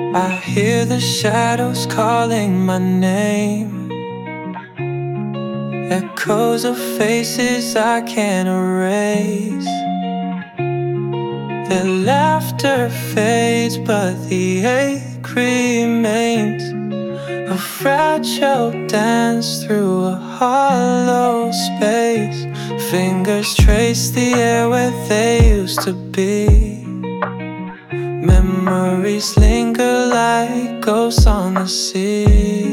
I hear the shadows calling my name, echoes of faces I can't erase. Their laughter fades, but the ache remains. A fragile dance through a hollow space. Fingers trace the air where they used to be. Memories linger like ghosts on the sea.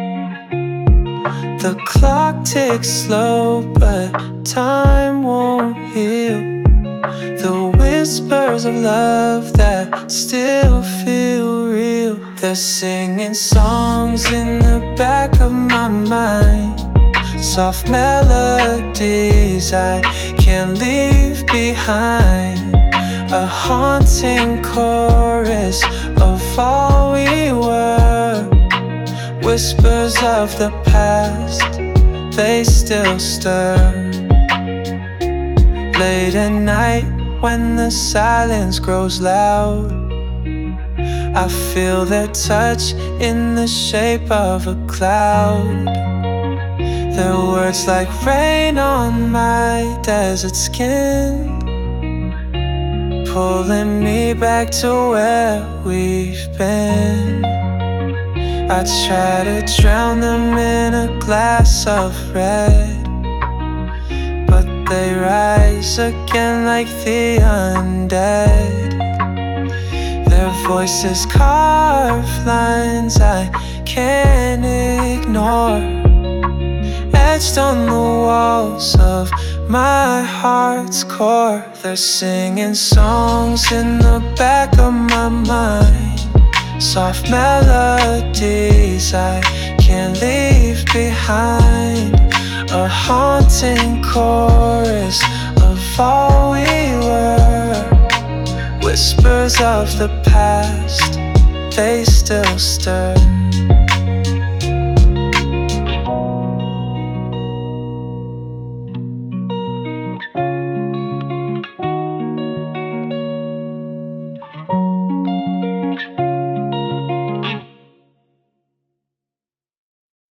The clock ticks slow, but time won't heal the whispers of love that still feel real. They're singing songs in the back of my mind, soft melodies I can't leave behind. A haunting chorus of all we were. Whispers of the past, they still stir. Late at night when the silence grows loud, I feel their touch in the shape of a cloud. Their words like rain on my desert skin, pulling me back to where we've been. I try to drown them in a glass of red, but they rise again like the undead. Their voices carve lines I can't ignore, etched on the walls of my heart's core. They're singing songs in the back of my mind, soft melodies I can't leave behind. A haunting chorus of all we were. Whispers of the past, they still stir.